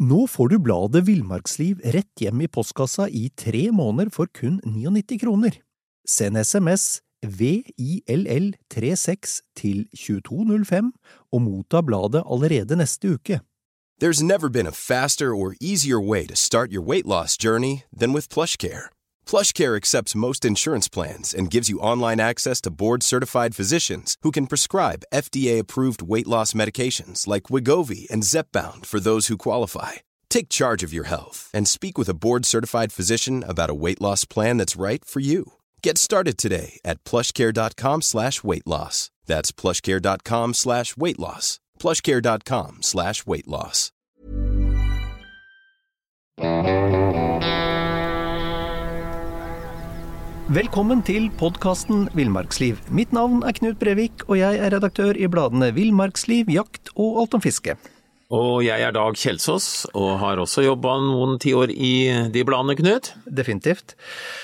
Nå får du bladet Villmarksliv rett hjem I postkassa I 3 måneder for kun 99 kroner. Send SMS VILL36 til 2205 og motta bladet allerede neste uke. There's never been a faster or easier way to start your weight loss journey than with PlushCare. PlushCare accepts most insurance plans and gives you online access to board-certified physicians who can prescribe FDA-approved weight loss medications like Wegovy and Zepbound for those who qualify. Take charge of your health and speak with a board-certified physician about a weight loss plan that's right for you. Get started today at plushcare.com/weightloss. That's plushcare.com/weightloss. plushcare.com/weightloss. Velkommen til podcasten Villmarksliv. Mitt navn Knut Brevik, og jeg redaktør I bladene Villmarksliv, Jakt og Alt om fiske. Og jeg Dag Kjelsås, og har også jobbet noen 10 år I de bladene, Knut. Definitivt.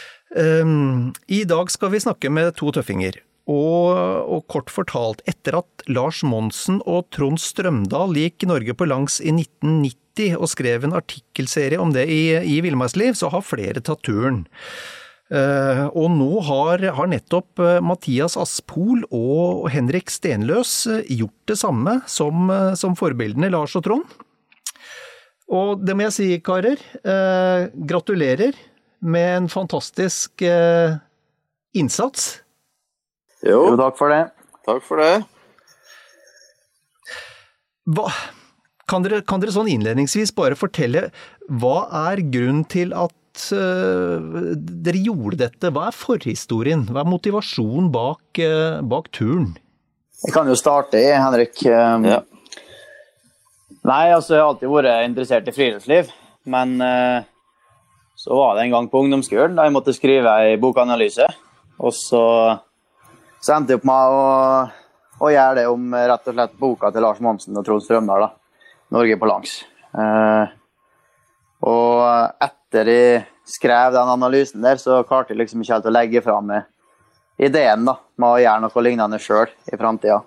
I dag skal vi snakke med 2 tøffinger. Og kort fortalt, etter at Lars Monsen og Trond Strømdal gikk Norge på langs I 1990 og skrev en artikkelserie om det I Villmarksliv, så har flere tatt turen. Og nå har nettopp Mathias Aspol og Henrik Stenløs gjort det samme som forbildene Lars og Trond. Og det må jeg si, karer, gratulerer med en fantastisk innsats. Jo, takk for det. Takk for det. Kan dere sånn innledningsvis bare fortelle, hva grunnen til at dere gjorde dette? Hva forhistorien? Hva motivasjonen bak turen? Jeg kan jo starte I, Henrik. Ja. Nei, altså jeg har alltid vært interessert I friluftsliv, men så var det en gang på ungdomsskolen da jeg måtte skrive en bokanalyse, og så endte jeg opp med å gjøre det om rett og slett boka til Lars Monsen og Trond Strømdal, da. Norge på langs. Og etter jeg skrev den analysen der, så klarte jeg liksom ikke helt å legge frem ideen da, med å gjøre noe lignende selv I fremtiden.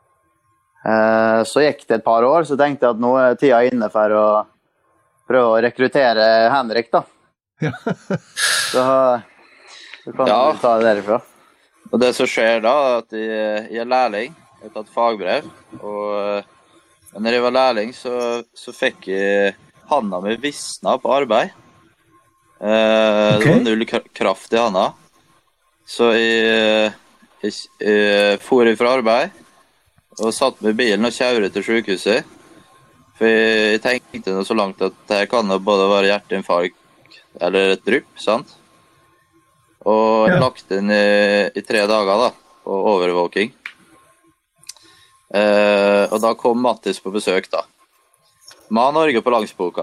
Så gikk det et par år, så tenkte jeg at nå tida inne for å prøve å rekruttere Henrik da. Ja. så kan du ta det derifra. Og det som skjer da, at jeg lærling, jeg har tatt fagbrev, og når jeg var lærling, så fikk jeg handa mi visna på arbeid. Det var null kraft I handa. Så jeg for fra arbeid, og satt med bilen og kjøret til sykehuset. For jeg tenkte noe så langt at her kan det både være hjerteinfarkt eller et drypp, sant? Og jeg lagt inn I 3 dager da, på overvåking. Og da kom Mattis på besøk da. Med Norge på langsboka.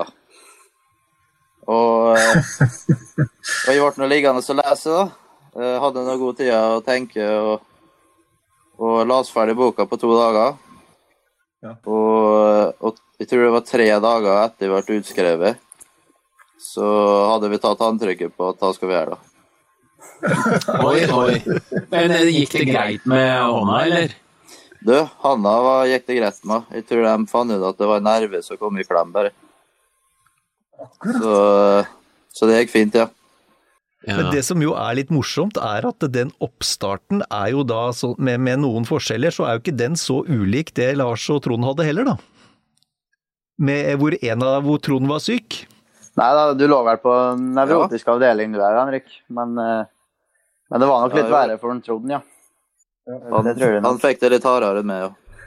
Og jeg ble noe liggende å lese da. Hadde noe god tid å tenke og las ferdig boka på 2 dager. Ja. Og jeg tror det var 3 dager etter jeg ble utskrevet. Så hadde vi tatt håndtrykket på at da skal vi gjøre da. Oi. Men gikk det greit med hånda, eller? Du, Hanna gikk det greit med. Jeg tror de fant ut at det var nerve som kom I klem bare. Så det gikk fint, ja. Men det som jo litt morsomt at den oppstarten jo da, med noen forskjeller, så jo ikke den så ulik det Lars og Trond hadde heller da. Hvor Trond var syk. Nei da, du lå vel på nevrotisk avdeling du Henrik, men det var nok litt verre for Trond, ja. Han fikk det litt hardere med,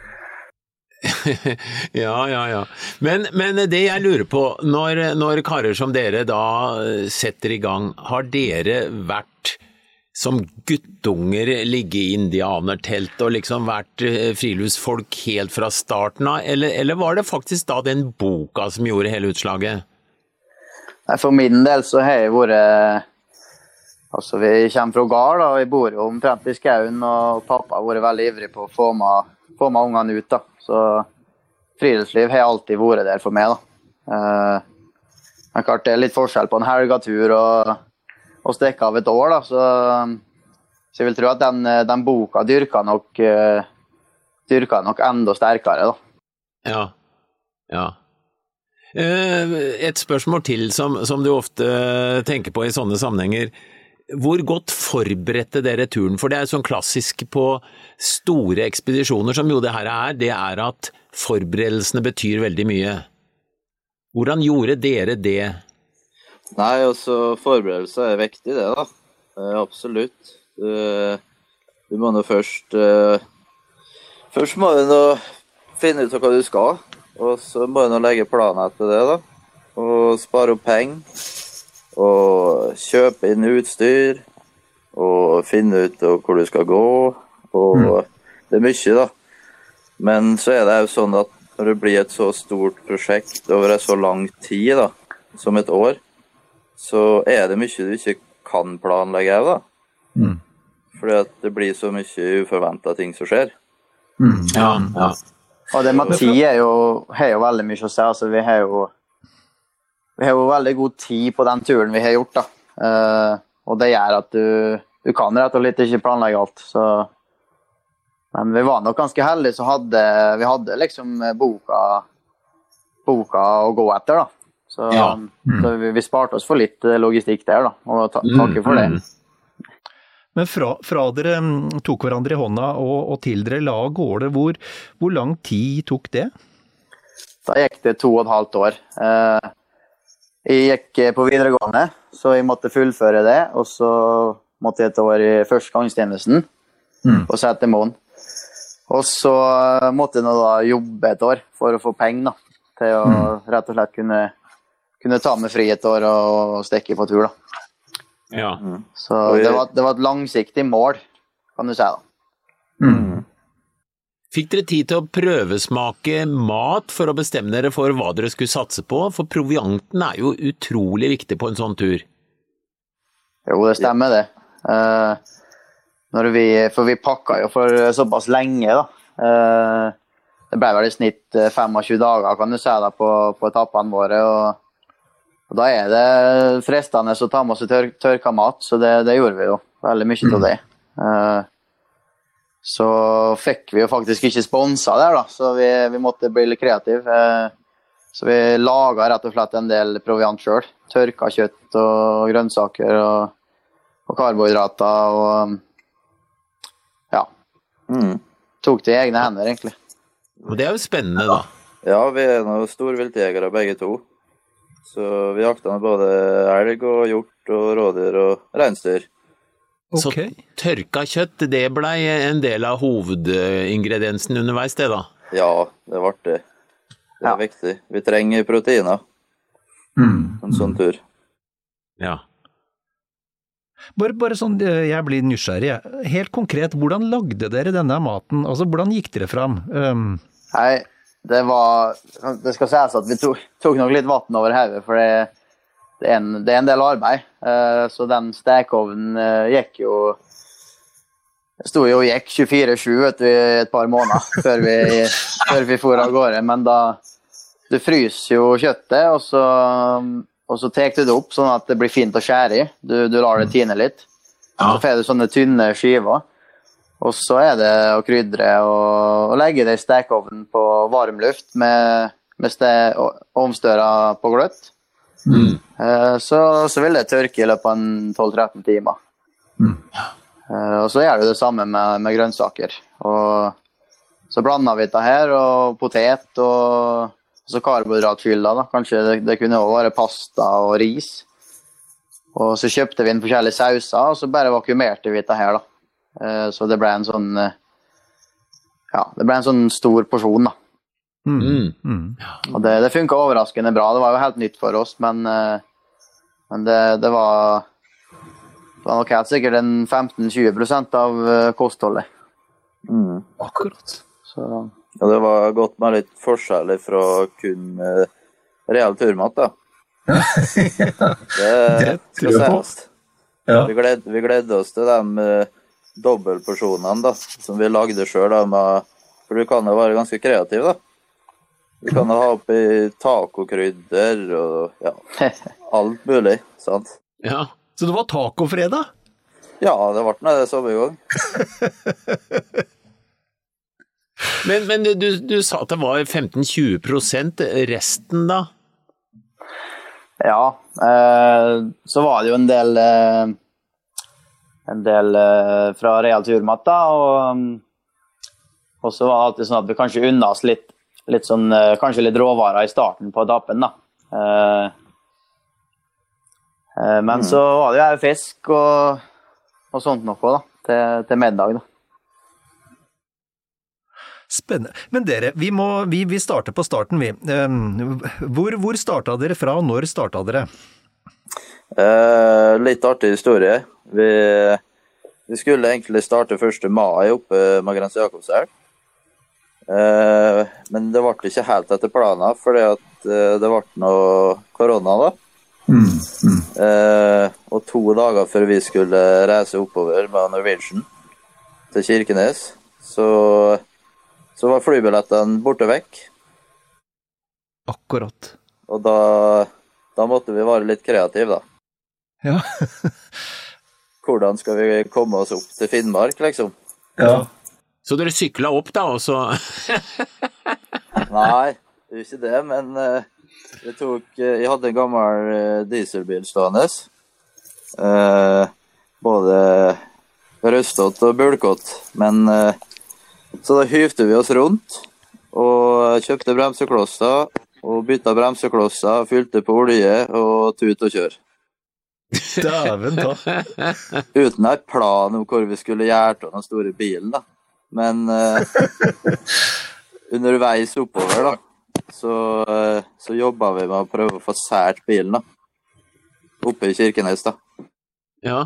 ja. Ja. Men det jeg lurer på, når karer som dere da setter I gang, har dere vært som guttunger ligge I indianertelt og liksom vært friluftsfolk helt fra starten av, eller var det faktisk da den boka som gjorde hele utslaget? For min del så har jeg vært, altså vi kommer fra Gard da, og jeg bor jo omtrent I skauen, og pappa har vært veldig ivrig på å få med ungene ut da, så friluftsliv har alltid vært der for meg da. Men klart det litt forskjell på en helgatur og stekke av et år da, så jeg vil tro at den boka dyrker nok enda sterkere da. Ja. Et spørsmål til som du ofte tenker på i sånne sammenhenger. Hvor godt forberedte dere turen? For det sånn klassisk på store ekspedisjoner som jo det her det at forberedelsene betyr veldig mye. Hvordan gjorde dere det? Nei, altså forberedelser viktig det da. Absolutt. Du må nå først må du nå finne ut hva du skal, og så må du nå legge planen etter det da. Og spare opp penger. Og kjøpe inn utstyr, og finne ut hvor du skal gå, og det mye da. Men så det jo sånn at når det blir et så stort prosjekt over en så lang tid da, som et år, så det mye du ikke kan planlegge da. Fordi at det blir så mye uforventet ting som skjer. Ja. Og det med tid har jo veldig mye å si, altså vi har jo veldig god tid på den turen vi har gjort da. Og det gjør at du kan rett og slett ikke planlegge alt. Men vi var nok ganske heldige, så vi hadde liksom boka å gå etter da. Så vi sparte oss for litt logistikk der da, og takker for det. Men fra dere tok hverandre i hånda og til dere la av gårde, hvor lang tid tok det? Da gikk det 2,5 år. Jeg gikk på videregående, så jeg måtte fullføre det, og så måtte jeg et år i førstegangstjenesten på Setermoen. Og så måtte jeg nå da jobbe et år for å få penger da, til å rett og slett kunne ta meg fri et år og stikke på tur da. Ja. Så det var et langsiktig mål, kan du si da. Fikk dere tid til å prøvesmake mat for å bestemme dere for hva dere skulle satse på? For provianten jo utrolig viktig på en sånn tur. Jo, det stemmer det. For vi pakket jo for såpass lenge da. Det ble vel i snitt 25 dager, kan du si da, på etappene våre. Og da det fristende å ta med oss tørka mat, så det gjorde vi jo. Veldig mye av det. Så fikk vi jo faktisk ikke sponset der da, så vi måtte bli litt kreative. Så vi laget rett og slett en del proviant selv. Tørka kjøtt og grønnsaker og karbohydrater og ja, tok det i egne hender egentlig. Og det jo spennende da. Ja, vi noen storviltjegere begge to. Så vi jaktet både elg og hjort og rådyr og reinsdyr. Så tørka kjøtt, det ble en del av hovedingrediensen underveis det da? Ja, det var det. Det viktig. Vi trenger proteiner. En sånn tur. Ja. Bare sånn, jeg blir nysgjerrig. Helt konkret, hvordan lagde dere denne maten? Altså, hvordan gikk dere fram? Nei, det skal sies at vi tok nok litt vatten over hodet, for det en del arbeid, så den stekeovnen gikk 24/7 et par måneder før vi for av gårde, men da du fryser jo kjøttet, og så tek du det opp sånn at det blir fint å skjære i. Du lar det tine litt, så får du sånne tynne skiver, og så det å krydre og legge det i stekeovnen på varm luft med ovnstøra på gløtt. Så vil det tørke i løpet av 12-13 timer. Og så gjør du det samme med grønnsaker. Og så blander vi det her, og potet, og så karbohydratfyller da. Kanskje det kunne også være pasta og ris. Og så kjøpte vi inn forskjellige sauser, og så bare vakuumerte vi det her da. Så det ble en sånn, det ble en sånn stor porsjon da. Og det funket overraskende bra. Det var jo helt nytt for oss, men det var nok helt sikkert 15-20% av kostholdet. Akkurat. Så. Ja, det var godt med litt forskjellig fra kun real turmat da. Det skal sies. Ja. Vi gledde oss til de dobbeltporsjonene da, som vi lagde selv da, for du kan jo være ganske kreativ da. Vi kan ha oppi tacokrydder og alt mulig, sant? Ja, så det var tacofredag? Ja, det var det samme gang. Men du sa at det var 15-20%, resten da? Ja, så var det jo en del fra Real Turmat da, og så var det alltid sånn at vi kanskje unna oss litt sånn, kanskje litt råvarer i starten på etappen da. Men så var det jo fisk og sånt noe da, til middag da. Spennende. Men dere, vi starter på starten, vi. Hvor startet dere fra, og når startet dere? Litt artig historie. Vi skulle egentlig starte 1. mai oppe med Grense Jakobselv. Men det ble ikke helt etter planen, fordi at det ble noe korona da. Og 2 dager før vi skulle reise oppover med Norwegian til Kirkenes, så var flybillettene borte vekk. Akkurat. Og da måtte vi være litt kreative da. Ja. Hvordan skal vi komme oss opp til Finnmark, liksom? Ja. Så dere syklet opp da, og så... Nei, det er ikke det, men jeg hadde en gammel dieselbil stående. Både røstot og bulkott, men så da hyvte vi oss rundt og kjøpte bremseklosser og bytta bremseklosser, fylte på olje og tut og kjør. Dæven da. Uten en plan om hvor vi skulle gjøre til den store bilen da. Men underveis oppover da, så jobbet vi med å prøve å få sært bilen da. Oppe i Kirkenes da. Ja.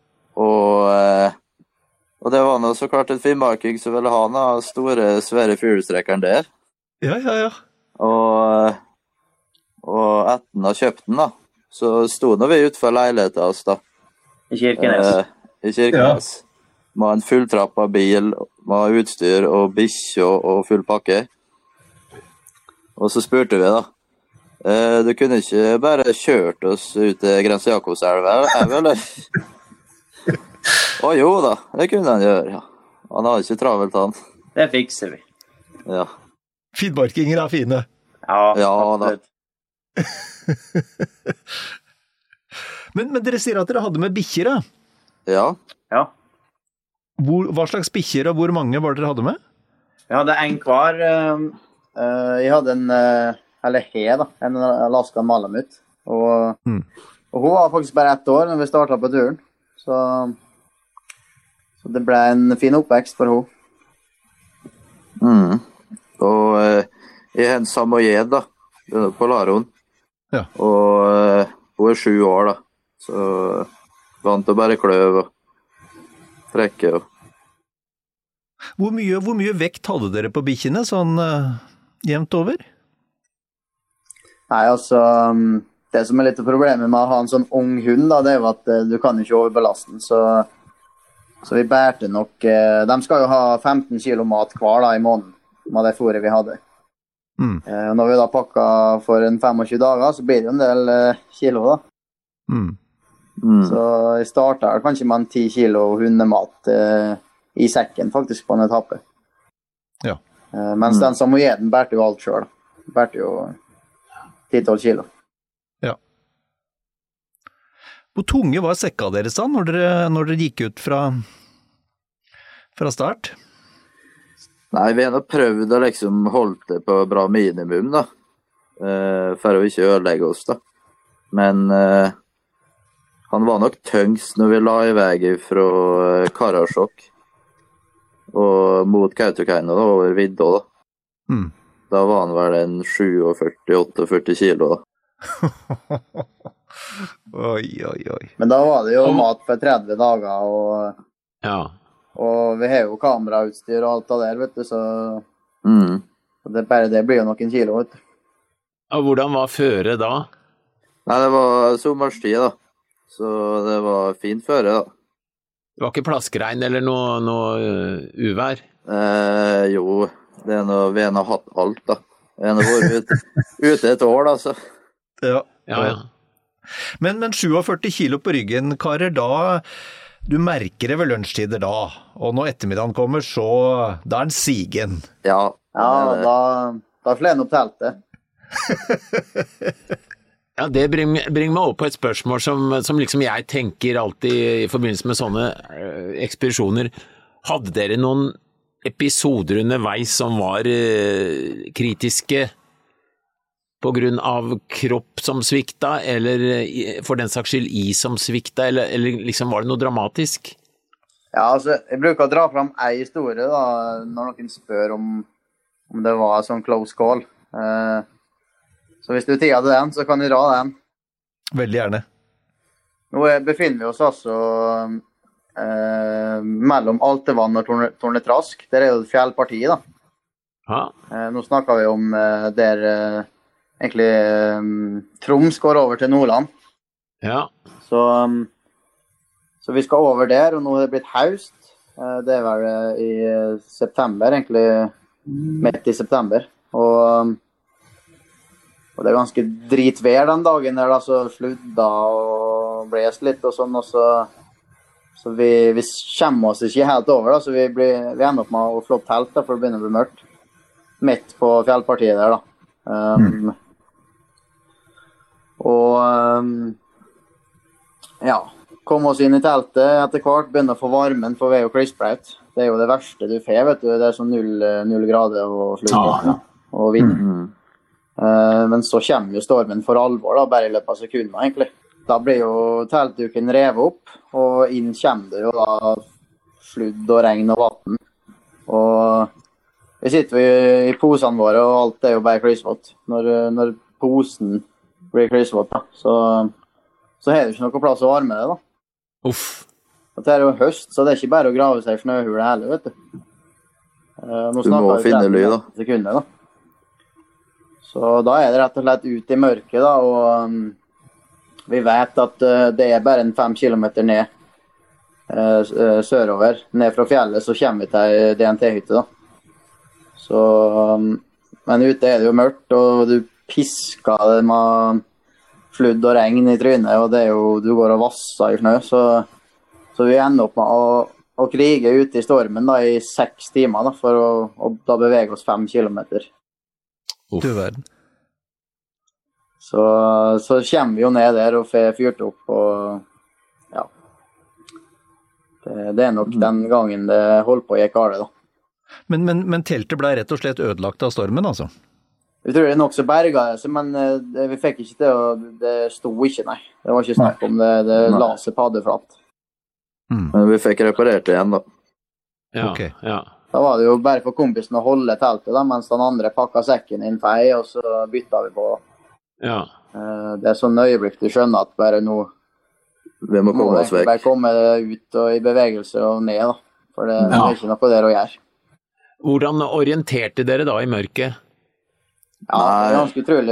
Og det var nå så klart en finnmarking som ville ha noen store, svære fyrstrekkeren der. Ja. Og etter å ha kjøpt den da, så stod vi utenfor leiligheten oss da. I Kirkenes. I Kirkenes. Ja. Med en fulltrappa bil, med utstyr og bikkje og full pakke. Og så spurte vi da, du kunne ikke bare kjørt oss ut til Grense Jakobselv, eller? Å jo da, det kunne han gjøre, ja. Han har ikke travelt, han. Det fikser vi. Ja. Finnmarkinger er fine. Ja da. Men dere sier at dere hadde med bikkjer, da? Ja. Hva slags bikkjer og hvor mange var dere hadde med? Vi hadde en hver. Jeg hadde en Alaska Malamut. Og hun var faktisk bare 1 år når vi startet på turen. Så det ble en fin oppvekst for henne. Og jeg har en samoyed da, på Laron. Ja. Og hun er 7 år da, så vant til å bare kløv og trekke. Hvor mye vekt hadde dere på bikkjene, sånn jevnt over? Nei, altså, det som er litt problemet med å ha en sånn ung hund da, det er jo at du kan ikke overbelaste den, så vi bærte nok, de skal jo ha 15 kilo mat hver da i måneden, med det fôret vi hadde. Og når vi da pakket for en 25 dager, så blir det jo en del kilo da. Så jeg startet kanskje med en 10 kilo hundemat i sekken faktisk på en etappe. Ja. Mens den samoyeden bærte jo alt selv. Bærte jo 10-12 kilo. Ja. Hvor tunge var sekka deres da, når dere gikk ut fra start? Nei, vi har nå prøvd å liksom holde det på bra minimum da, for å ikke ødelegge oss da. Men han var nok tyngst når vi la i vei fra Karasjok og mot Kautokeino da, over Vidda da. Da var han vel en 47-48 kilo da. Oi. Men da var det jo mat for 30 dager, og vi har jo kamerautstyr og alt det der, vet du, så det blir jo noen kilo, vet du. Og hvordan var føre da? Nei, det var sommerstid da, så det var fint føre da. Det var ikke plaskregn eller noe uvær? Jo, vi har nå hatt alt da. Vi har nå vært ute 1 år da, så. Ja. Men 47 kilo på ryggen, karer, da, du merker det ved lunsjtider da, og når ettermiddagen kommer, så da er den sigen. Ja, da flår den opp teltet. Ja, det bringer meg opp på et spørsmål som liksom jeg tenker alltid I forbindelse med sånne ekspedisjoner. Hadde dere noen episoder underveis som var kritiske på grunn av kropp som svikta, eller for den saks skyld som svikta, eller liksom var det noe dramatisk? Ja, altså, jeg bruker å dra fram en historie da, når noen spør om det var sånn close call. Så hvis du tider til den, så kan du dra den. Veldig gjerne. Nå befinner vi oss altså mellom Altevann og Tornetrask. Der jo et fjellparti da. Ja. Nå snakker vi om der egentlig Troms går over til Nordland. Ja. Så vi skal over der, og nå har det blitt høst. Det vel I september, egentlig midt I september. Og det ganske dritvær den dagen der, da, så sludda og blest litt og sånn, og så vi kommer oss ikke helt over, da, så vi ender opp med å flå opp telt, da, for det begynner å bli mørkt. Midt på fjellpartiet der, da. Ja, kom oss inn I teltet etter hvert, begynner å få varmen, for vi jo klissbraut. Det jo det verste du får, vet du, det sånn 0 grader og sludd og vind. Men så kommer jo stormen for alvor da, bare I løpet av sekunder egentlig. Da blir jo teltduken revet opp, og inn kommer det jo da sludd og regn og vatten. Og vi sitter jo I posene våre, og alt jo bare klissvått. Når posen blir klissvått da, så det ikke noe plass å varme det da. Uff. Og det jo høst, så det ikke bare å grave seg I snøhule heller, vet du. Nå du må finne ly da. Sekunder da. Så da det rett og slett ut I mørket da, og vi vet at det bare en 5 kilometer ned sørover. Ned fra fjellet så kommer vi til DNT-hytte da. Så, men ute det jo mørkt, og du pisker det med sludd og regn I trynet, og det jo, du går og vasser I snø, så vi ender opp med å krige ute I stormen da, I 6 timer da, for å da bevege oss 5 kilometer. Du verden. Så kommer vi jo ned der og får fyrt opp, og ja, det nok den gangen det holdt på å gikk galt da. Men teltet ble rett og slett ødelagt av stormen, altså? Vi tror det nok så berget det, men vi fikk ikke det, og det sto ikke, nei. Det var ikke snakk om det la seg paddeflatt. Men vi fikk reparert det igjen da. Ja, Ok. ja. Da var det jo bare for kompisen å holde teltet da, mens den andre pakket sekken inn fei, og så bytta vi på. Ja. Det sånn øyeblikk du skjønner at bare nå Vi må komme oss vekk. Bare komme ut og I bevegelse og ned da, for det ikke noe der å gjøre. Hvordan orienterte dere da I mørket? Ja, det ganske utrolig.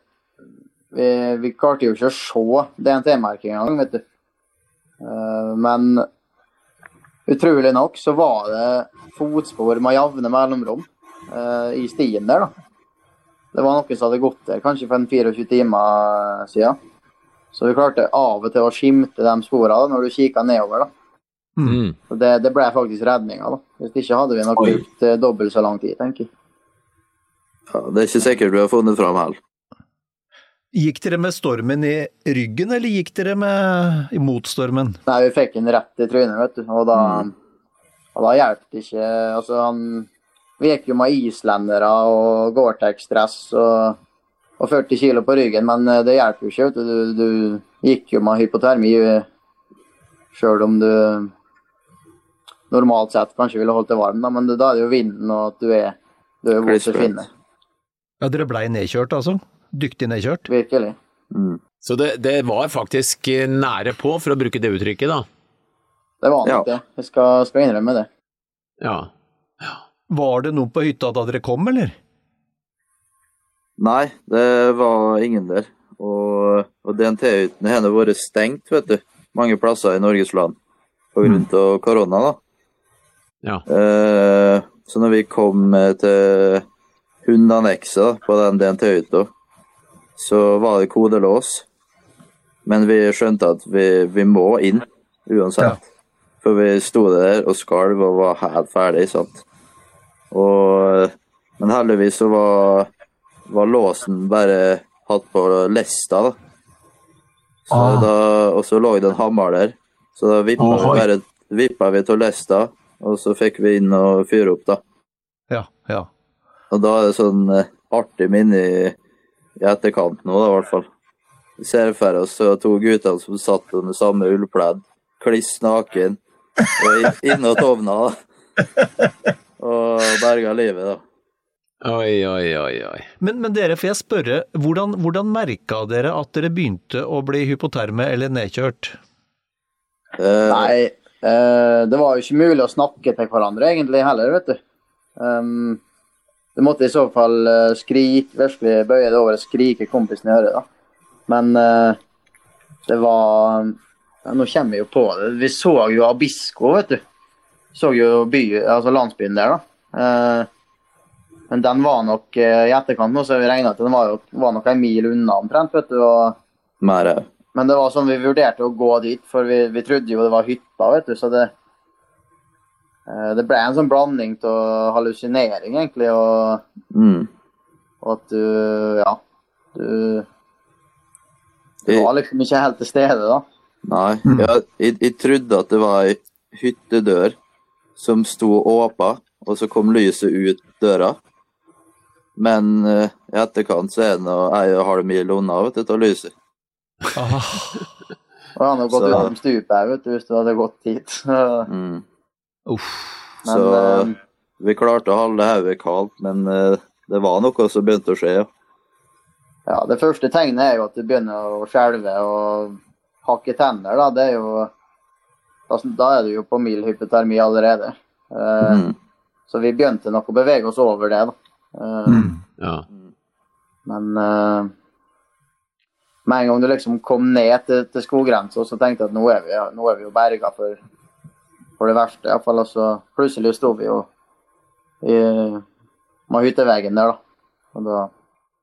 Vi klarte jo ikke å se DNT-merkingen engang, vet du. Men utrolig nok så var det fotspor med jevne mellomrom I stien der da. Det var noen som hadde gått der, kanskje for en 24 timer siden. Så vi klarte av og til å skimte de sporene da, når du kikket nedover da. Så det ble faktisk redningen da. Hvis ikke hadde vi nok brukt dobbelt så lang tid, tenker jeg. Ja, det ikke sikkert du har funnet frem her. Gikk dere med stormen I ryggen, eller gikk dere imot stormen? Nei, vi fikk en rett I trynet, vet du. Og da hjelpte det ikke. Altså, vi gikk jo med islendere og Gore-Tex-dress og 40 kilo på ryggen, men det hjelper jo ikke, vet du. Du gikk jo med hypotermi, selv om du normalt sett kanskje ville holdt det varm, da, men da det jo vinden, og at du er hvor du finner. Ja, dere ble nedkjørt, altså? Dyktig nedkjørt? Virkelig. Så det var faktisk nære på, for å bruke det uttrykket da? Det var nok det. Jeg skal innrømme det. Ja. Var det noen på hytta da dere kom, eller? Nei, det var ingen der. Og DNT-hyttene har vært stengt, vet du. Mange plasser I Norges land. På grunn av korona da. Ja. Så når vi kom til hundannekset på den DNT-hytta, så var det kodelås. Men vi skjønte at vi må inn, uansett. Ja. For vi stod der og skalv og var helt ferdig, sant? Men heldigvis så var låsen bare hatt på lesta da. Og så lå det en hammer der. Så da vippet vi til lesta, og så fikk vi inn og fyre opp da. Ja. Og da det sånn artig minne i etterkant nå da, i hvert fall. Vi ser for oss to gutter som satt under samme ullpledd, kliss naken, og inne og tovna da. Og berget livet da. Oi. Men dere, får jeg spørre, hvordan merket dere at dere begynte å bli hypoterme eller nedkjørt? Nei, det var jo ikke mulig å snakke til hverandre egentlig heller, vet du. Det måtte i så fall skrike, virkelig bøye det over og skrike kompisen i øret da. Men det var, nå kommer vi jo på det, vi så jo Abisko, vet du. Så jo landsbyen der da. Men den var nok i etterkant nå, så vi regnet at den var nok en mil unna omtrent, vet du. Men det var sånn vi vurderte å gå dit, for vi trodde jo det var hytta, vet du. Så det ble en sånn blanding til hallusinering, egentlig. Og at du var liksom ikke helt til stede, da. Nei, jeg trodde at det var en hyttedør som sto åpen, og så kom lyset ut døra. Men i etterkant så det noe 1,5 mil unna, vet du, til lyset. Og han har gått ut om stupet her, vet du, hvis du hadde gått hit. Så vi klarte å holde hodet kaldt, men det var noe som begynte å skje. Ja, det første tegnet jo at du begynner å skjelve og hakke tenner, da. Det jo, da du jo på mild hypotermi allerede. Så vi begynte nok å bevege oss over det, da. Men med en gang du liksom kom ned til skoggrensen, så tenkte jeg at nå vi jo berget for det verste, i hvert fall. Så plutselig stod vi jo med hytteveggen der, da. Og da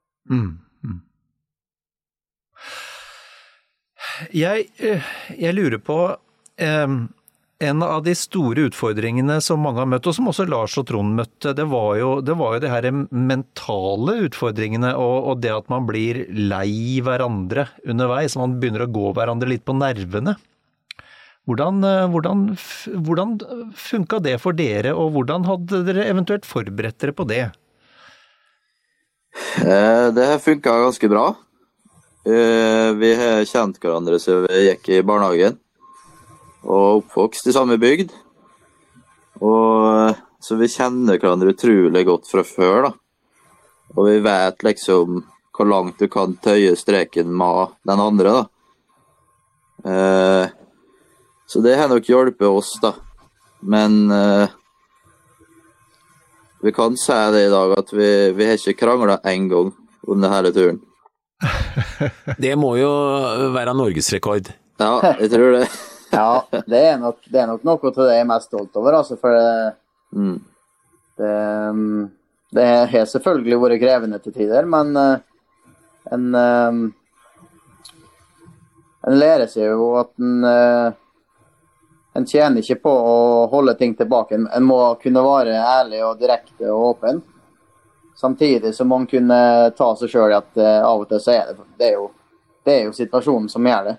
Jeg lurer på en av de store utfordringene som mange har møtt, og som også Lars og Trond møtte, det var jo det her mentale utfordringene, og det at man blir lei hverandre underveis, man begynner å gå hverandre litt på nervene. Hvordan funket det for dere, og hvordan hadde dere eventuelt forberedt dere på det? Det funket ganske bra. Vi har kjent hverandre så vi gikk i barnehagen og oppvokst i samme bygd, og så vi kjenner hverandre utrolig godt fra før da, og vi vet liksom hvor langt du kan tøye streken med den andre da. Så det har nok hjulpet oss da, men vi kan si det i dag at vi har ikke kranglet en gang under hele turen. Det må jo være Norgesrekord. Ja, jeg tror det. Ja, det nok noe til det jeg mest stolt over, altså, for det har selvfølgelig vært krevende til tider, men en lærer seg jo at en tjener ikke på å holde ting tilbake. En må kunne være ærlig og direkte og åpen, samtidig som man kunne ta seg selv at av og til så det er jo situasjonen som gjør det.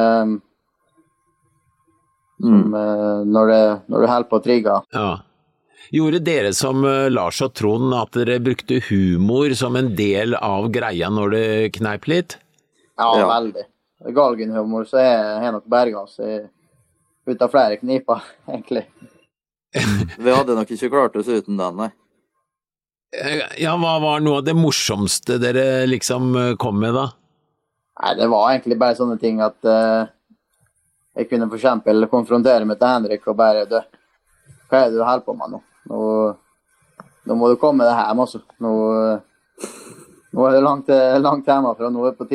Når du holder på å trigge. Ja. Gjorde dere som Lars og Trond at dere brukte humor som en del av greia når det kneip litt? Ja, veldig. Galgenhumor så er nok berget oss ut av flere kniper, egentlig. Vi hadde nok ikke klart oss uten den, nei. Ja, hva var noe av det morsomste dere liksom kom med da? Nei, det var egentlig bare sånne ting at jeg kunne for eksempel konfrontere meg til Henrik og bare, hva det du holder på med nå? Nå må du komme deg hjem også. Nå det langt hjemmefra, nå det på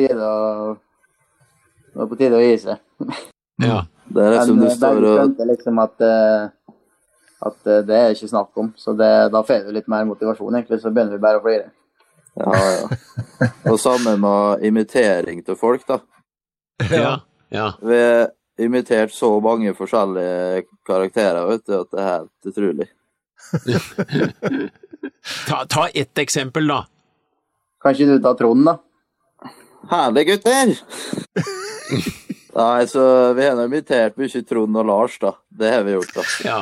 tide å gi seg. Ja. Det liksom du står og... skjønte liksom at det ikke snakk om, så da får du litt mer motivasjon egentlig, så begynner vi bare å flire. Ja. Og sammen med imitering til folk da. Ja. Vi imitert så mange forskjellige karakterer, vet du, at det er helt utrolig. Ta ett eksempel da. Kanskje du tar Trond da? Herlig gutter! Nei, så vi har invitert mye Trond og Lars da. Det har vi gjort da. Ja.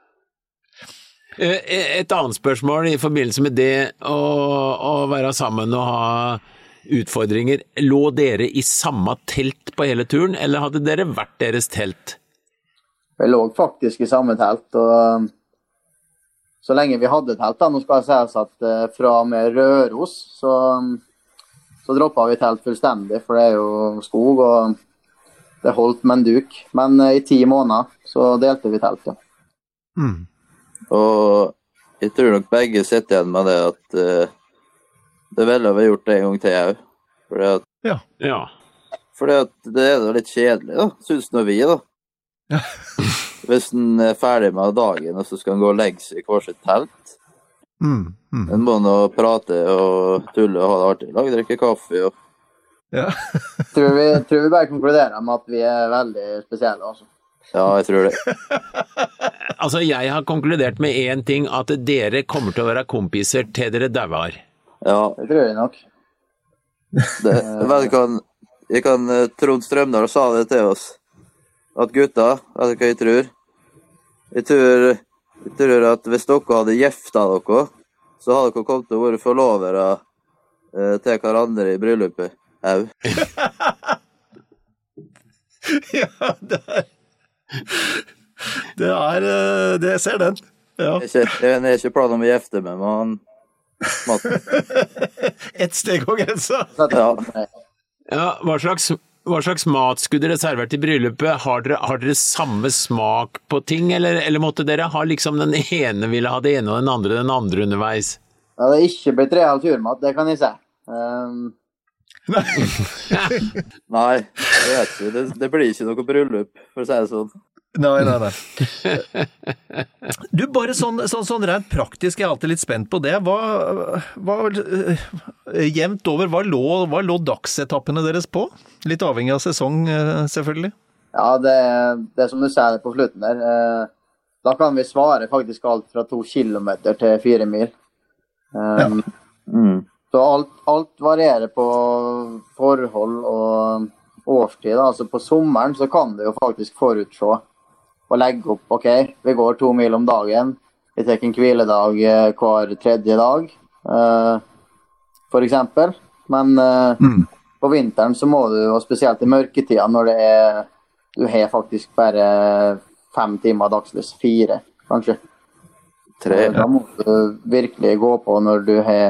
Et annet spørsmål i forbindelse med det å være sammen og ha utfordringer. Lå dere i samme telt på hele turen, eller hadde dere vært deres telt? Vi lå faktisk i samme telt, og så lenge vi hadde telt da, nå skal jeg si at fra med Røros, så droppet vi telt fullstendig, for det er jo skog, og det holdt med en duk. Men i 10 måneder så delte vi telt, ja. Og jeg tror nok begge sitter igjen med det at det vel har vi gjort det en gang til jeg. Fordi at det er jo litt kjedelig da, synes nå vi da. Hvis en er ferdig med dagen, og så skal en gå og legge seg i hver sitt telt. En må nå prate og tulle og ha det artig. Lage, drikke kaffe og... Ja. tror vi bare konkluderer med at vi er veldig spesielle, altså. Ja, jeg tror det. Altså, jeg har konkludert med en ting, at dere kommer til å være kompiser til dere dauer. Ja. Det tror jeg nok. Trond Strømdal sa det til oss. At gutta, vet du hva jeg tror? Jeg tror at hvis dere hadde giftet dere, så hadde dere kommet til å være forlovere til hverandre i bryllupet. Au. Ja, det ser den. Ja. Jeg er ikke planen om å gifte meg, men Et steg og grensa. Ja, hva slags mat skulle dere servert i bryllupet? Har dere samme smak på ting, eller måtte dere ha liksom den ene ville ha det ene og den andre underveis? Ja, det er ikke blitt real turmat, det kan jeg si. Nei, jeg vet ikke. Det blir ikke noe bryllup, for å si det sånn. Nei. Du, bare sånn rent praktisk, jeg er alltid litt spent på det. Hva jevnt over, hva lå dagsetappene deres på? Litt avhengig av sesong, selvfølgelig. Ja, det er som du sier på slutten der. Da kan vi svare faktisk alt fra 2 kilometer til 4 mil. Så alt varierer på forhold og årstid. Altså på sommeren så kan det jo faktisk forutse og legge opp, ok, vi går 2 mil om dagen, vi tar en hviledag hver 3. dag, for eksempel. Men på vinteren så må du, og spesielt i mørketida, når du har faktisk bare 5 timer dagslys, 4 kanskje. 3. Da må du virkelig gå på når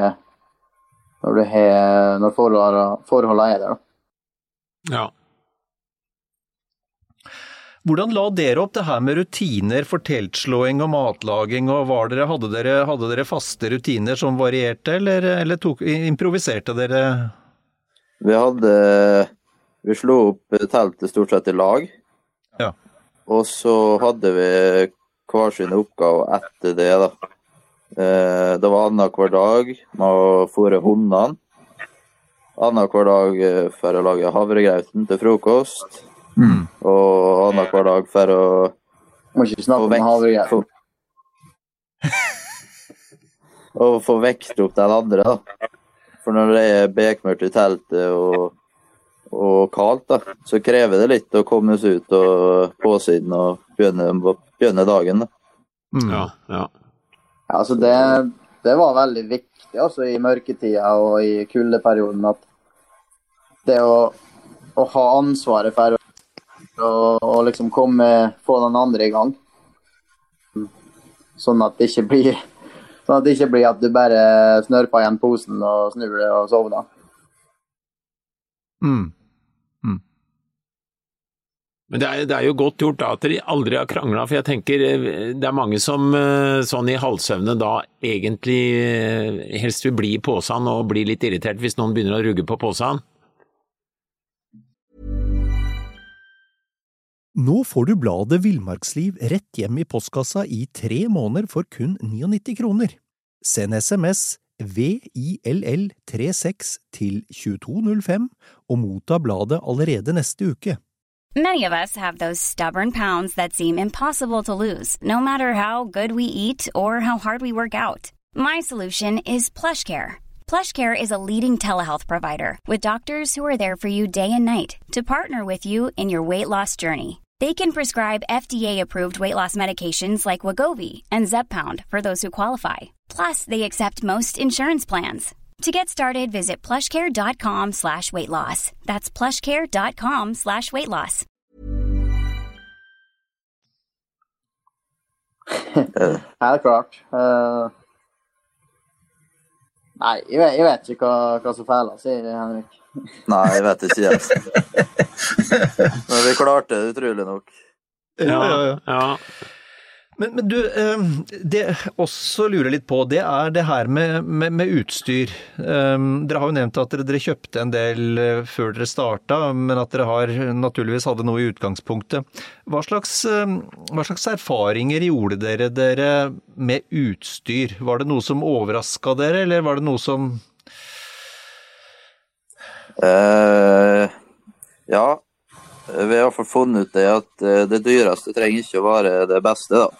forholdene er der. Ja. Hvordan la dere opp det her med rutiner for teltslåing og matlaging, og hadde dere faste rutiner som varierte, eller improviserte dere? Vi slo opp teltet stort sett i lag. Ja. Og så hadde vi hver sin oppgave etter det da. Det var annet hver dag med å fôre hundene. Annet hver dag for å lage havregrauten til frokost. Og annet hver dag for å må ikke snakke om havregrauten. Og få vekst opp den andre da. For når det er bekmørkt i teltet og kaldt da, så krever det litt å komme oss ut og på siden og begynne dagen da. Ja. Altså det var veldig viktig altså i mørketida og i kuldeperioden at det å ha ansvaret for å liksom få den andre i gang. Sånn at det ikke blir at du bare snørper igjen posen og snur det og sovner. Men det er jo godt gjort da at dere aldri har kranglet, for jeg tenker det er mange som sånn i halvsøvne da egentlig helst vil bli i posen og bli litt irritert hvis noen begynner å rugge på posen. Nå får du bladet Villmarksliv rett hjem i postkassa i 3 måneder for kun 99 kroner. Send SMS VILL36 til 2205 og motta bladet allerede neste uke. Many of us have those stubborn pounds that seem impossible to lose, no matter how good we eat or how hard we work out. My solution is PlushCare. PlushCare is a leading telehealth provider with doctors who are there for you day and night to partner with you in your weight loss journey. They can prescribe FDA-approved weight loss medications like Wegovy and Zepbound for those who qualify. Plus, they accept most insurance plans. To get started, visit plushcare.com/weightloss. That's plushcare.com/weightloss. Helt klart. Nei, jeg vet ikke hva som feiler, sier Henrik. Nei, jeg vet ikke helt. Men vi klarte det utrolig nok. Ja. Men du, det jeg også lurer litt på, det det her med utstyr. Dere har jo nevnt at dere kjøpte en del før dere startet, men at dere naturligvis hadde noe i utgangspunktet. Hva slags erfaringer gjorde dere med utstyr? Var det noe som overrasket dere, eller var det noe som... Ja, vi har fått funnet ut det at det dyreste trenger ikke å være det beste da.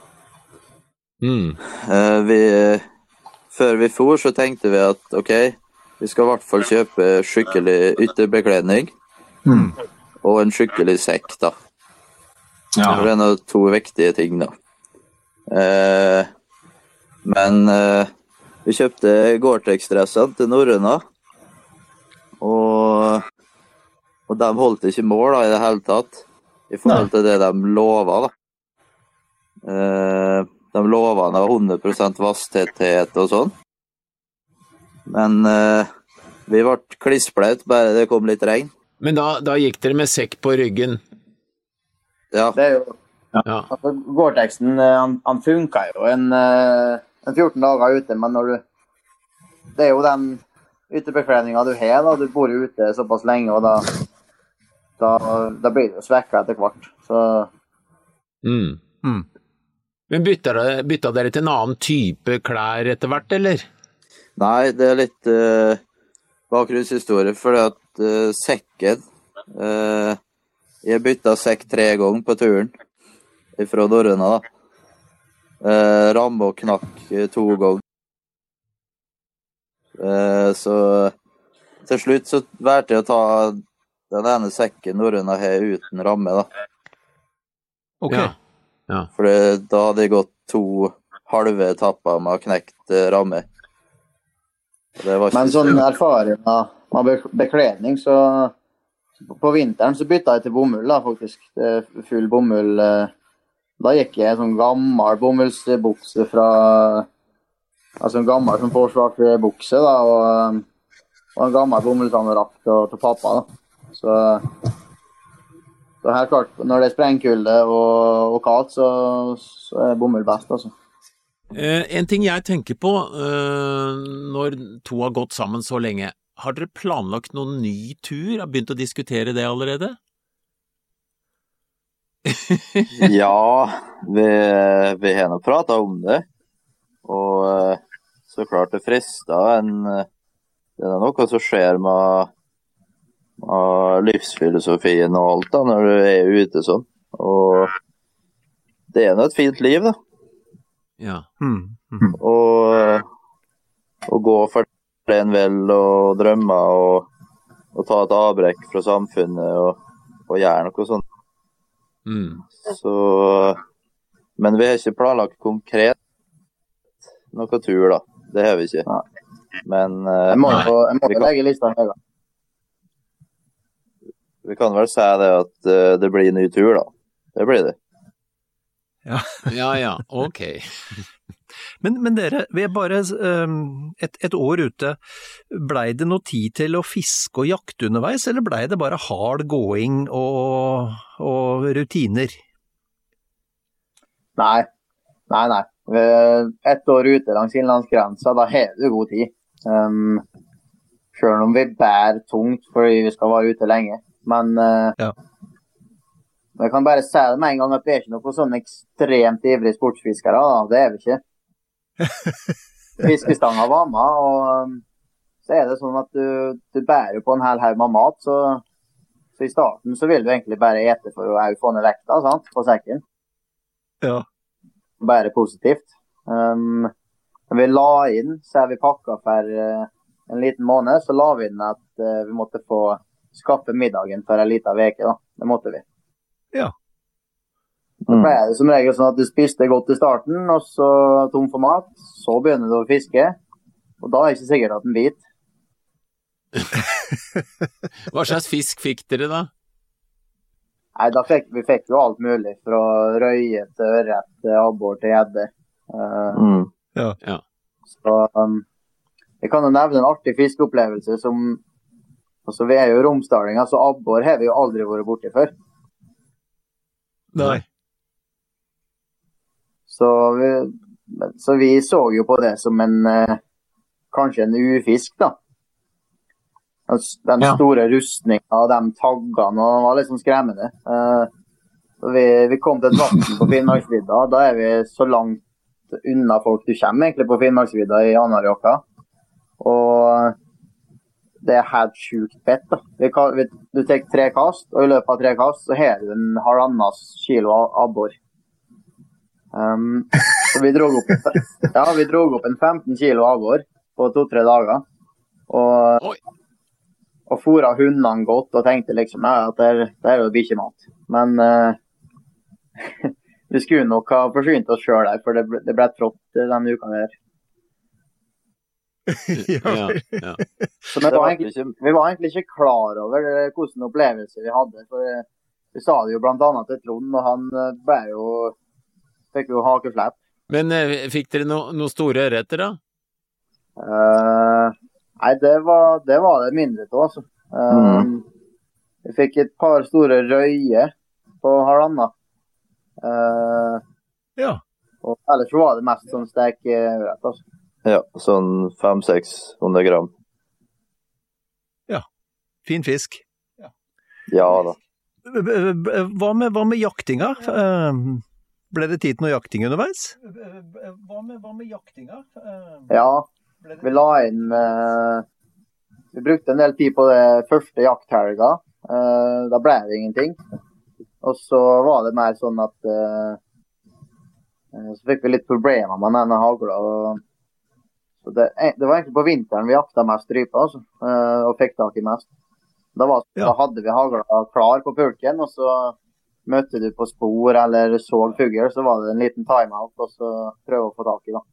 Før vi for så tenkte vi at ok, vi skal i hvert fall kjøpe skikkelig ytterbekledning og en skikkelig sekk da. Ja. Det noen to viktige ting da. Men vi kjøpte Gore-Tex-dressene til Norrøna og de holdt ikke mål da, i det hele tatt i forhold til det de lovet da. De lovet 100% vasstetthet og sånn. Men vi ble klissbløt bare det kom litt regn. Men da gikk dere med sekk på ryggen? Ja. Det jo... Ja. Altså, Gore-Texen, han funker jo en 14 dager ute, men når du... Det jo den ytterbekledningen du har da, du bor ute såpass lenge, og da blir det jo svekket etter hvert. Så... Men bytta dere til en annen type klær etter hvert, eller? Nei, det litt bakgrunnshistorie, fordi at sekken jeg bytta sekk 3 ganger på turen fra Norrøna da. Ramme og knakk 2 ganger. Så til slutt så valgte jeg å ta den ene sekken Norrøna har uten ramme da. Ok. Ja. For da hadde jeg gått 2 halve etapper med knekt ramme. Men sånn erfaring med bekledning, så på vinteren så bytta jeg til bomull da, faktisk. Full bomull. Da gikk jeg en sånn gammel bomullsbukse fra... Altså en gammel som forsvart bukse da, og en gammel bomullsanorakk til pappa da. Så helt klart, når det sprengkulde og kaldt, så bomull best altså. En ting jeg tenker på når to har gått sammen så lenge, har dere planlagt noen ny tur? Har begynt å diskutere det allerede? Ja, vi har nå pratet om det, og så klart det frister det noe som skjer med livsfilosofien og alt da, når du ute sånn, og det noe et fint liv da. Ja. Og gå for det en vel, og drømme, og ta et avbrekk fra samfunnet, og gjøre noe sånt. Så, men vi har ikke planlagt konkret noe tur da, det har vi ikke. Men jeg må legge lista her da. Vi kan vel si det at det blir en ny tur da, det blir det. Ja, ok. Men dere, vi bare et år ute, ble det noe tid til å fiske og jakte underveis, eller ble det bare hard gåing og rutiner? Nei. Et år ute langs innlandsgrensa, da har du god tid. Selv om vi bærer tungt fordi vi skal være ute lenge. Men jeg kan bare si det med en gang at vi ikke noe sånn ekstremt ivrig sportsfiskere, da. Det vi ikke. Fiskestanga var med, og så det sånn at du bærer på en hel haug med mat, så i starten så vil du egentlig bare ete for å få ned vekta, sant, på sekken. Ja. Bare positivt. Når vi la inn, så vi pakket for en liten måned, så la vi inn at vi måtte få skaffe middagen for en liten veke da. Det måtte vi. Ja. Da ble det som regel sånn at du spiste godt i starten, og så tom for mat, så begynner du å fiske, og da er det ikke sikkert at den bit. Hva slags fisk fikk dere da? Nei, vi fikk jo alt mulig, fra røye til ørret, til abbor til gjedde. Ja. Så jeg kan jo nevne en artig fiskeopplevelse som, altså vi er jo romsdalinger, så abbor har vi jo aldri vært borte før. Nei. Så vi så jo på det som kanskje en ufisk da. Den store rustningen og de taggene, og det var liksom skremmende. Så vi kom til et vatten på Finnmarksvidda, da er vi så langt unna folk du kommer egentlig på Finnmarksvidda i Anarjokka. Og det er helt sjukt fett da. Du tar 3 kast, og i løpet av 3 kast så har du en 1,5 kilo abbor. Så vi drog opp en 15 kilo abbor på 2-3 dager. Og fôret hundene godt, og tenkte liksom at det er jo bikkjemat. Men vi skulle nok ha forsynt oss selv der, for det ble trått denne uka der. Ja. Så vi var egentlig ikke klar over hvordan opplevelse vi hadde, for vi sa det jo blant annet til Trond, og han fikk jo hakeflepp. Men fikk dere noen store ørreter da? Nei, det var det mindre til, altså. Vi fikk et par store røye på 1,5. Og ellers var det mest sånn stekørret, altså. Ja, sånn 500-600 gram. Ja, fin fisk. Ja da. Hva med jaktinga? Ble det tid til noe jakting underveis? Hva med jaktinga? Ja, vi la inn vi brukte en del tid på det første jakthelga. Da ble det ingenting. Og så var det mer sånn at så fikk vi litt problemer med denne hagla. Så det var egentlig på vinteren vi jakta mest rype, altså, og fikk tak i mest. Da hadde vi hagla klar på pulken, og så møtte du på spor eller så fugger, så var det en liten timeout, og så prøve å få tak i da.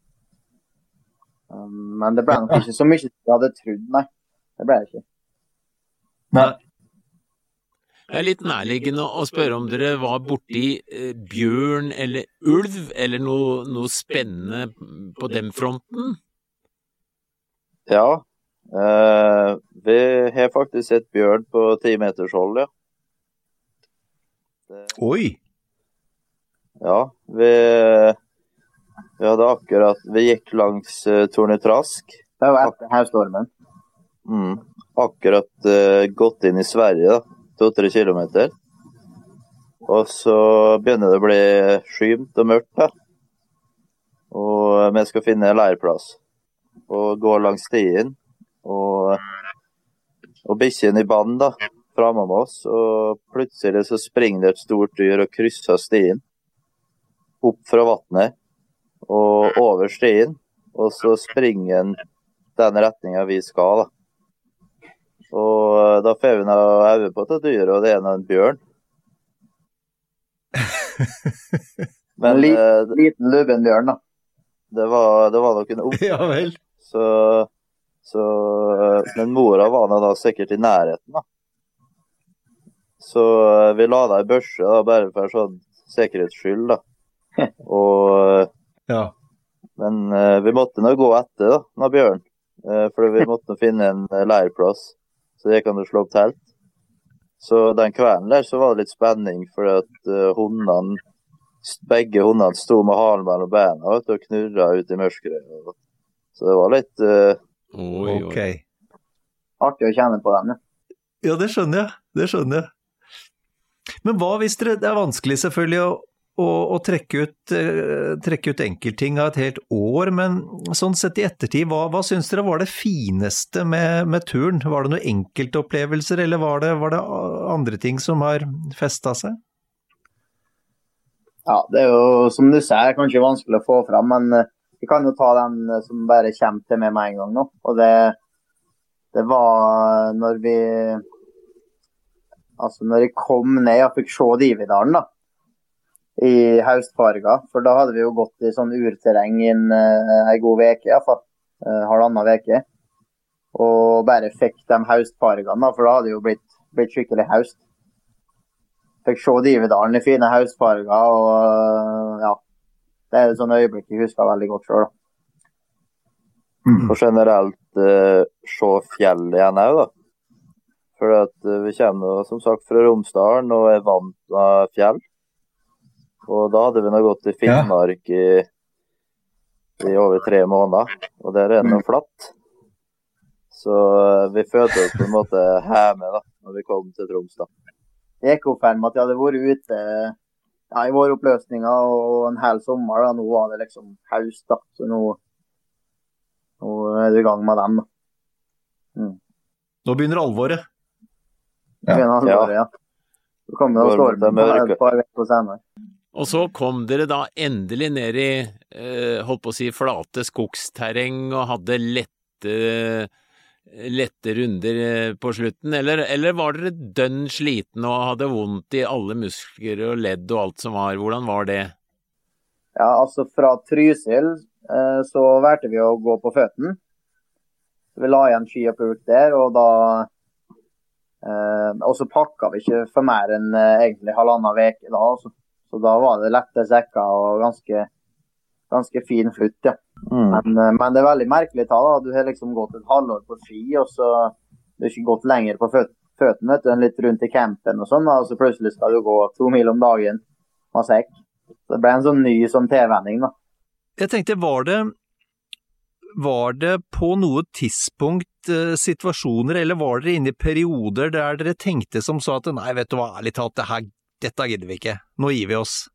Men det ble nok ikke så mye som jeg hadde trodd, nei. Det ble det ikke. Nei. Det er litt nærliggende å spørre om dere var borti bjørn eller ulv, eller noe spennende på den fronten? Ja, vi har faktisk sett bjørn på 10 meters hold, ja. Oi! Ja, vi hadde vi gikk langs Tornetrask. Det var etter haustormen. Akkurat gått inn i Sverige da, 2-3 kilometer. Og så begynner det å bli skymt og mørkt da. Og vi skal finne en leirplass. Og gå langs stien. Og bikkjen i band da, fremme med oss. Og plutselig så springer det et stort dyr og krysser stien. Opp fra vattnet. Og over stien. Og så springer den den retningen vi skal da. Og da får vi noe øye på til dyr, og det er en bjørn. Men liten lubbenbjørn da. Det var nok en ung. Ja vel. Men mora var da sikkert i nærheten da. Så vi la det i børse da, bare for sånn sikkerhetsskyld da. Men vi måtte nå gå etter da, når bjørn. For vi måtte finne en leirplass. Så det kan du slå opp telt. Så den kvelden der så var det litt spenning, for at begge hundene sto med halen mellom beina og knurret ut i mørket. Så det var litt Ok. Artig å kjenne på den, ja. Ja, det skjønner jeg. Men hva hvis det er vanskelig selvfølgelig å trekke ut enkeltting av et helt år, men sånn sett i ettertid, hva synes dere var det fineste med turen? Var det noen enkeltopplevelser, eller var det andre ting som har festet seg? Ja, det er jo, som du sier, kanskje vanskelig å få fram, men vi kan jo ta den som bare kommer til med en gang nå, og det Det var når jeg kom ned og fikk se Dividalen da, i høstfarga, for da hadde vi jo gått i sånn urterreng i en god veke, i hvert fall, halvannen veke, og bare fikk de høstfargene da, for da hadde det jo blitt skikkelig høst. Fikk se Dividalen i fine høstfarger, og ja, det er et sånn øyeblikk jeg husker veldig godt selv da. Og generelt se fjell igjen også da. For at vi kommer som sagt fra Romsdalen og er vant med fjell. Og da hadde vi nå gått i Finnmark i over 3 måneder, og der er det noe flatt. Så vi følte oss på en måte hjemme da, når vi kom til Troms da. Jeg gikk opp her med at jeg hadde vært ute i våre oppløsninger og en hel sommer da. Nå var det liksom høst da, så nå er du i gang med dem da. Nå begynner alvoret. Ja. Så kom det stormen et par vekker senere. Og så kom dere da endelig ned i, holdt på å si, flate skogsterreng og hadde lette runder på slutten, eller var dere dønn sliten og hadde vondt i alle muskler og ledd og alt som var? Hvordan var det? Ja, altså fra Trysil så valgte vi å gå på føtten. Vi la igjen ski og pulk der, og da og så pakket vi ikke for mer enn egentlig halvannen veke da, så da var det lette sekker og ganske fin flutt, ja. Men det er veldig merkelig da, du har liksom gått et halvår på ski, og så du har ikke gått lenger på føttene, vet du, litt rundt i campen og sånn, og så plutselig skal du gå 2 mil om dagen med sekk. Så det ble en sånn ny tilvenning da. Jeg tenkte, var det på noe tidspunkt situasjoner, eller var dere inne i perioder der dere tenkte som så at nei, vet du hva, ærlig talt, dette gidder vi ikke, nå gir vi oss?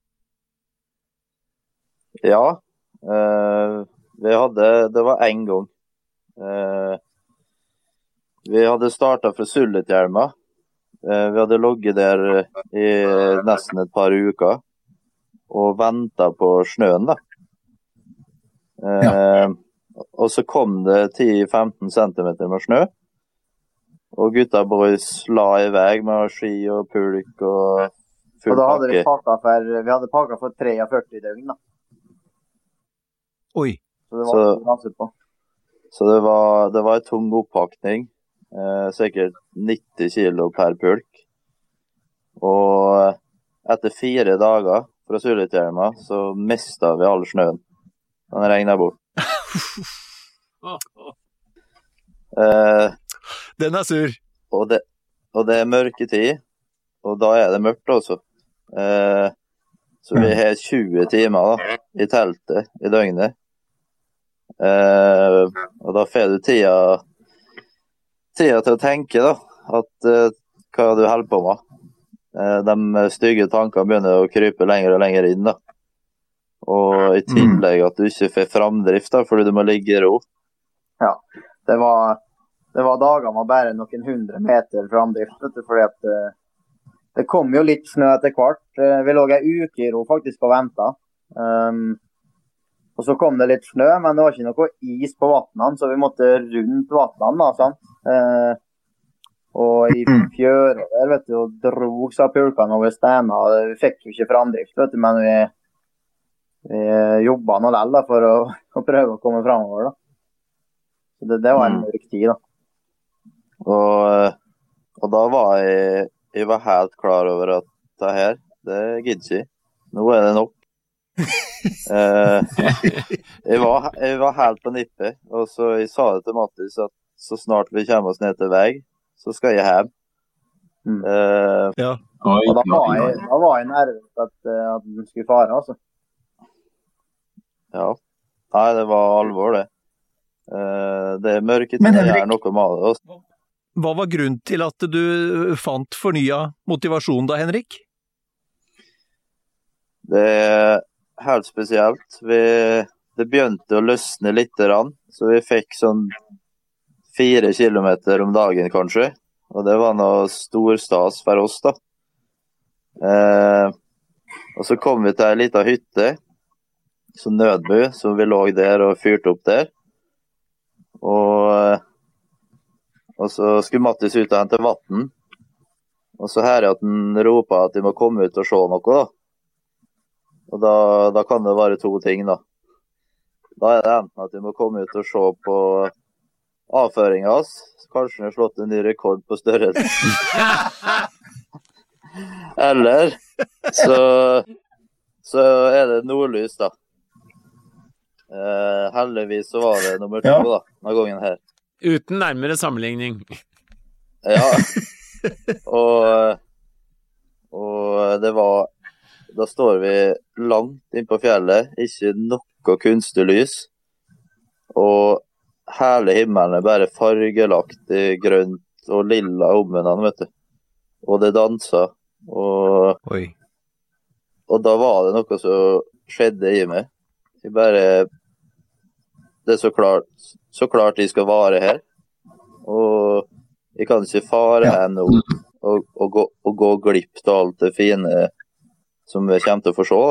Ja, det var en gang. Vi hadde startet fra Sulitjelma. Vi hadde logget der i nesten et par uker, og ventet på snøen da. Og så kom det 10-15 centimeter med snø, og gutta boys la i vei med ski og pulk og full pakke. Og da hadde vi hadde pakket for 43 døgn da. Oi. Så det var en tung oppakning, sikkert 90 kilo per pulk. Og etter 4 dager fra Sulitjelma så mistet vi all snøen. Den regnet bort. Den er sur. Og det er mørketid, og da er det mørkt også. Så vi har 20 timer da, i teltet i døgnet. Og da får du tida til å tenke da, at hva du holder på med. De stygge tankene begynner å krype lenger og lenger inn da. Og i tillegg at du ikke får framdrift da, fordi du må ligge i ro. Ja, det var dager med bare noen 100 meter framdrift, vet du, fordi at det kom jo litt snø etter hvert. Vi lå en uke i ro faktisk og ventet. Og så kom det litt snø, men det var ikke noe is på vattnene, så vi måtte rundt vattnene da, sant? Og i fjøret der, vet du, og drog seg pulkene over stena. Vi fikk jo ikke framdrift, vet du, men vi jobbet nå lell da, for å prøve å komme fremover da. Så det var en mørk tid da. Og da var jeg var helt klar over at det gidder ikke. Nå er det nok. Jeg var helt på nippet, og så jeg sa det til Mattis at så snart vi kommer oss ned til vei, så skal jeg hjem. Ja. Og da var jeg nervøs at den skulle fare, altså. Ja, nei, det var alvor det. Det er mørketid, det er noe med det også. Hva var grunnen til at du fant fornyet motivasjon da, Henrik? Det er helt spesielt. Det begynte å løsne litt, så vi fikk sånn 4 kilometer om dagen kanskje, og det var noe stor stas for oss da. Og så kom vi til en liten hytte, så nødbu, så vi lå der og fyrte opp der. Og så skulle Mattis ut og hente vatten. Og så hører jeg at han roper at de må komme ut og se noe da. Og da kan det være to ting da. Da er det enten at de må komme ut og se på avføringen hans. Kanskje han har slått en ny rekord på størrelse. Eller så er det nordlys da. Heldigvis så var det nummer 2 da, denne gangen her. Uten nærmere sammenligning. Ja. Og det var, da står vi langt inn på fjellet, ikke noe kunstig lys, og hele himmelen er bare fargelagt i grønt og lilla om hverandre, vet du. Og det danset, og da var det noe som skjedde i meg. Det er så klart de skal være her, og jeg kan ikke fare ennå og gå glipp til alt det fine som vi kommer til å få se.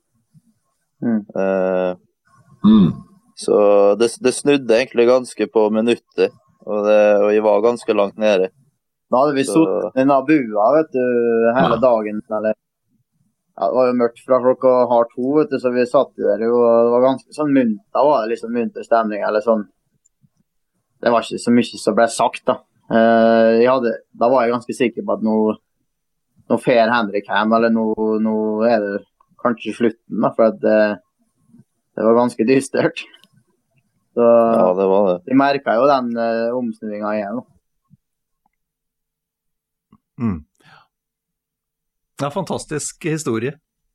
Så det snudde egentlig ganske på minuttet, og jeg var ganske langt nede. Da hadde vi suttet i denne bua, vet du, hele dagen, eller det var jo mørkt fra klokka 2:30, vet du, så vi satt der jo, og det var ganske sånn da var det liksom munter stemning, eller sånn. Det var ikke så mye som ble sagt da. Da var jeg ganske sikker på at nå fer Henrik hjem, eller nå er det kanskje slutten da, for at det var ganske dystert. Så ja, det var det. Vi merket jo den omsnuingen igjen. Ja, fantastisk historie.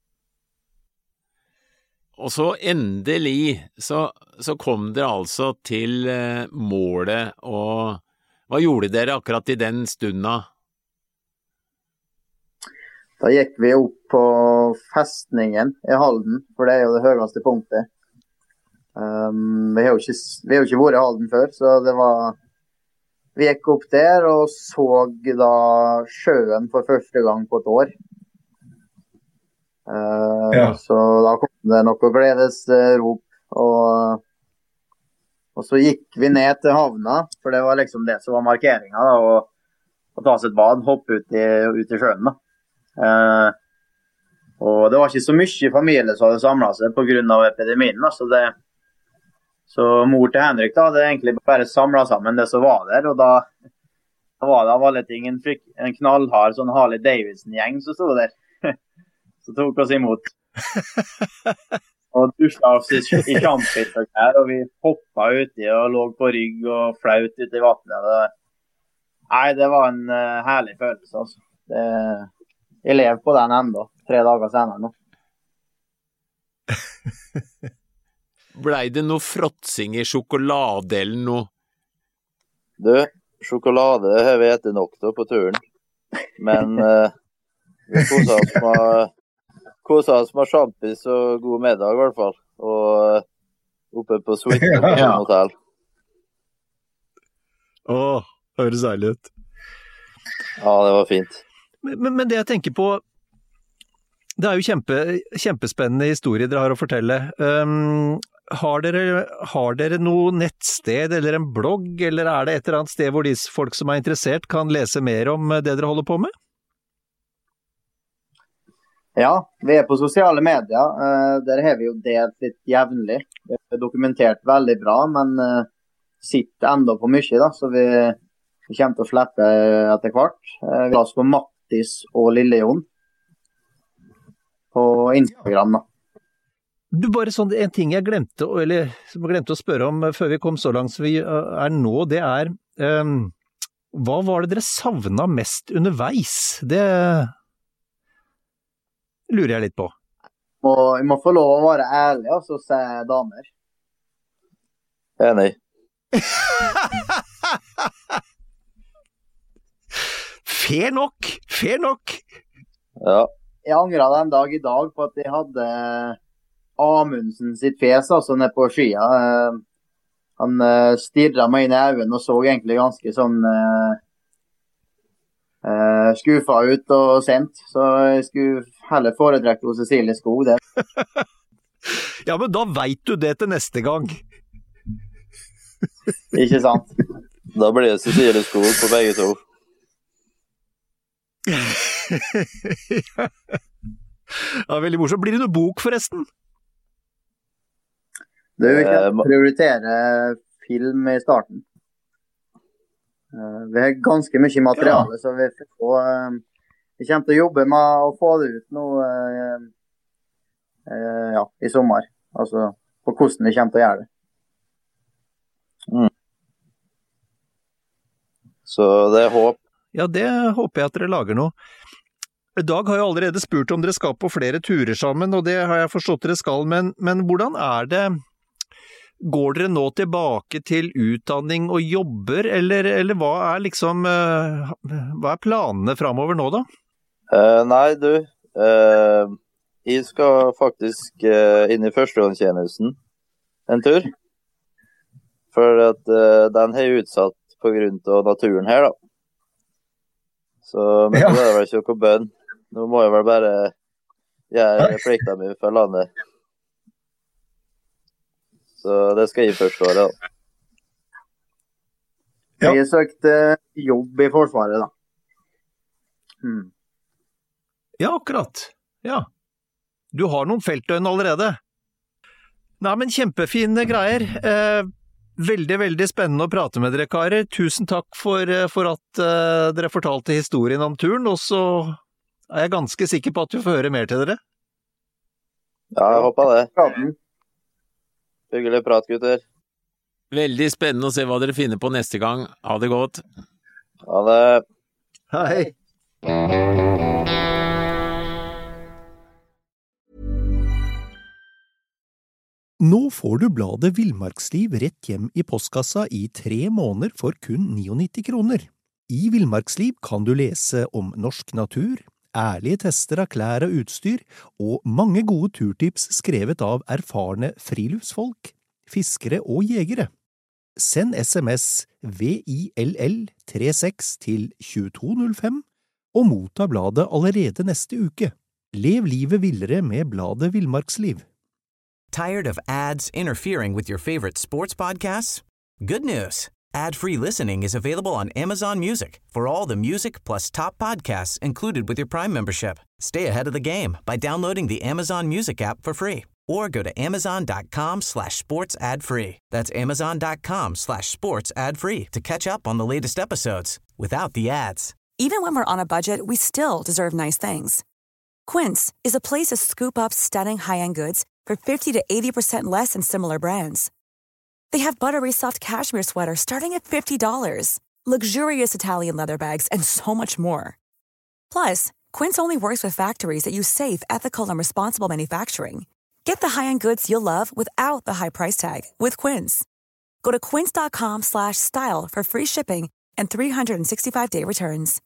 Og så endelig så kom dere altså til målet, og hva gjorde dere akkurat i den stunda? Da gikk vi opp på festningen i Halden, for det er jo det høyeste punktet. Vi har jo ikke vært i Halden før, så vi gikk opp der og så da sjøen for første gang på et år. Så da kom det noe gledesrop, og så gikk vi ned til havna, for det var liksom det som var markeringen da, å ta seg et bad, hoppe ut i sjøen da. Og det var ikke så mye familie som hadde samlet seg på grunn av epidemien da, så mor til Henrik da hadde egentlig bare samlet sammen det som var der, og da var det av alle ting en knallhard sånn Harley Davidson-gjeng som stod der. Så tok oss imot. Og dusja oss i kjampfisk her, og vi hoppet uti og lå på rygg og flaut ut i vattnet. Nei, det var en herlig følelse, altså. Jeg lever på den enda, 3 dager senere nå. Blei det noe fråtsing i sjokolade eller noe? Du, sjokolade har vi etter nok da på turen. Men vi koset oss med sjampis og god middag i hvert fall. Og oppe på suite på hotell. Høres deilig ut. Ja, det var fint. Men det jeg tenker på, det er jo kjempespennende historie dere har å fortelle. Har dere noe nettsted eller en blogg, eller er det et eller annet sted hvor de folk som er interessert kan lese mer om det dere holder på med? Ja, vi er på sosiale medier. Der har vi jo delt litt jevnlig. Vi har dokumentert veldig bra, men sitter enda på mye da, så vi kommer til å slippe etter hvert. Vi har oss på Mattis og Lille Jon på Instagram da. Du, bare sånn, en ting jeg glemte å spørre om før vi kom så langt som vi er nå, det er hva var det dere savnet mest underveis? Det lurer jeg litt på. Jeg må få lov å være ærlig, og så se damer. Enig. Fair nok. Ja. Jeg angret den dag i dag på at jeg hadde Amundsen sitt fjes, altså nede på skia. Han stirret meg inn i øynene og så egentlig ganske sånn skuffa ut og sent, så jeg skulle heller foretrekke hos Cecilie Skog det. Ja, men da vet du det til neste gang. Ikke sant? Da blir det Cecilie Skog på begge to. Ja, veldig morsomt. Blir det noe bok forresten? Du kan prioritere film I starten. Vi har ganske mye materiale, så vi kommer til å jobbe med å få det ut nå I sommer. Altså på hvordan vi kommer til å gjøre det. Så det håp. Ja, det håper jeg at dere lager noe. Dag har jo allerede spurt om dere skal på flere turer sammen, og det har jeg forstått dere skal, men hvordan det? Går dere nå tilbake til utdanning og jobber, eller hva liksom, hva planene fremover nå da? Nei, du, jeg skal faktisk inn I førstegangstjenesten en tur, for at den har utsatt på grunn av naturen her da. Så men nå det vel ikke noe bønn. Nå må jeg vel bare gjøre plikten min for landet. Så det skal jeg først være da. Jeg har søkt jobb I Forsvaret da. Ja, akkurat. Ja. Du har noen feltdøgn allerede. Nei, men kjempefine greier. Veldig, veldig spennende å prate med dere, karer. Tusen takk for at dere fortalte historien om turen, og så jeg ganske sikker på at vi får høre mer til dere. Ja, jeg håper det. Hyggelig prat, gutter. Veldig spennende å se hva dere finner på neste gang. Ha det godt. Ha det. Hei. Nå får du bladet Villmarksliv rett hjem I postkassa I 3 måneder for kun 99 kroner. I Villmarksliv kan du lese om norsk natur, ærlige tester av klær og utstyr, og mange gode turtips skrevet av erfarne friluftsfolk, fiskere og jegere. Send SMS VILL36 til 2205 og motta bladet allerede neste uke. Lev livet villere med bladet Villmarksliv. Tired of ads interfering with your favorite sports podcasts? Good news! Ad-free listening is available on Amazon Music for all the music plus top podcasts included with your Prime membership. Stay ahead of the game by downloading the Amazon Music app for free or go to amazon.com/sports ad-free. That's amazon.com/sports ad-free to catch up on the latest episodes without the ads. Even when we're on a budget, we still deserve nice things. Quince is a place to scoop up stunning high-end goods for 50 to 80% less than similar brands. They have buttery soft cashmere sweaters starting at $50, luxurious Italian leather bags, and so much more. Plus, Quince only works with factories that use safe, ethical, and responsible manufacturing. Get the high-end goods you'll love without the high price tag with Quince. Go to quince.com/style for free shipping and 365-day returns.